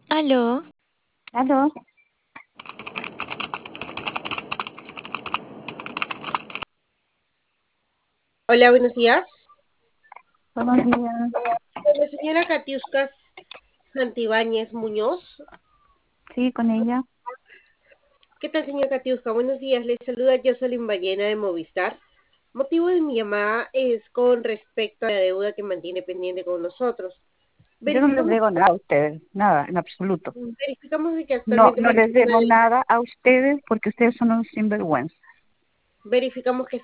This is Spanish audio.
Aló, Aló, Hola, buenos días. buenos días. Con la señora Katiuskas Santibáñez Muñoz. Sí, con ella. ¿Qué tal, señora Katiuska? Buenos días. Les saluda Jocelyn Ballena de Movistar. Motivo de mi llamada es con respecto a la deuda que mantiene pendiente con nosotros. Yo no les Verificamos, debo nada a ustedes, nada, en absoluto. verificamos de que No, actualmente no les mantiene una debo deuda. nada a ustedes porque ustedes son unos sinvergüenza. Verificamos que